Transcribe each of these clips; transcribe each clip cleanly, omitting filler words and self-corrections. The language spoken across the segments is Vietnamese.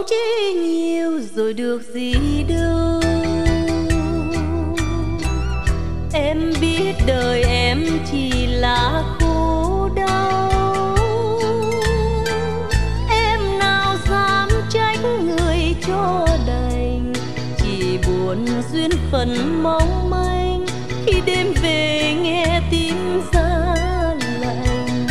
chi nhiều rồi được gì đâu. Em biết đời em chỉ là khổ đau, em nào dám trách người cho đành, chỉ buồn duyên phận mong manh khi đêm về nghe tim giá lạnh.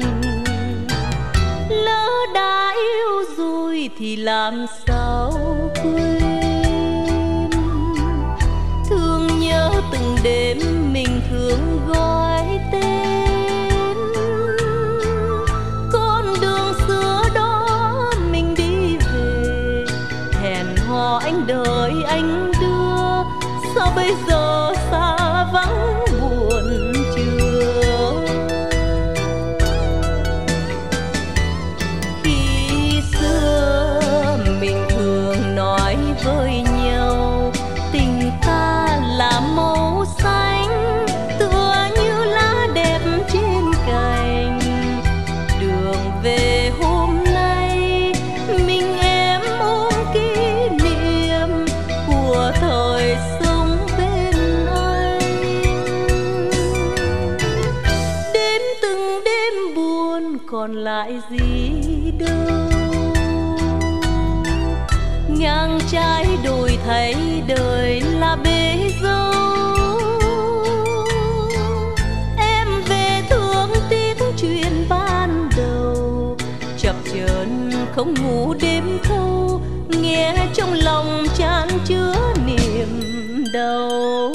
Lỡ đã yêu rồi thì làm sao quên, thương nhớ từng đêm mình thương gọi tên. Con đường xưa đó mình đi về, hẹn hò anh đợi anh đưa, sao bây giờ xa vắng buồn chưa. Khi xưa mình thường nói với nhau, tình ta là màu xanh tựa như lá đẹp trên cành. Đường về hôm nay mình em ôm kỷ niệm của thời sống bên anh. Đêm từng đêm buồn còn lại gì đâu, ngang trái đồi thấy đời là bể dâu. Em về thương tiếc chuyện ban đầu, chập chờn không ngủ đêm thâu, nghe trong lòng chan chứa niềm đau.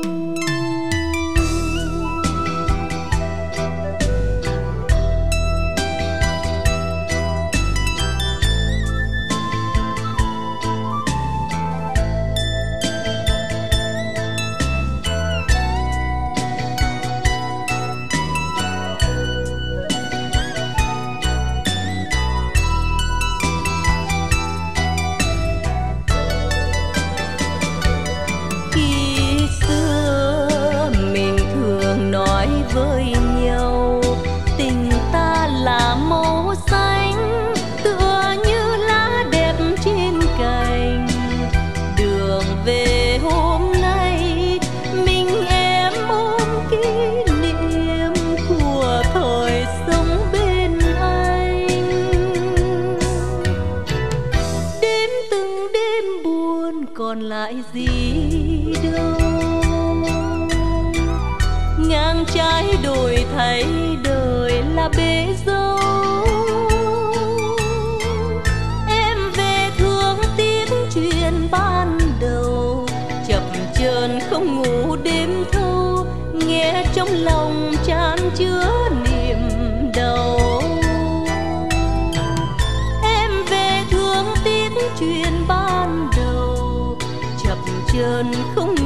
Với nhau tình ta là màu xanh tựa như lá đẹp trên cành. Đường về hôm nay mình em ôm kỷ niệm của thời sống bên anh. Đêm từng đêm buồn còn lại gì đâu, ngang trái đồi thấy đời là bể dâu. Em về thương tiếc chuyện ban đầu, chập chờn không ngủ đêm thâu, nghe trong lòng chan chứa niềm đau. Em về thương tiếc chuyện ban đầu, chập chờn không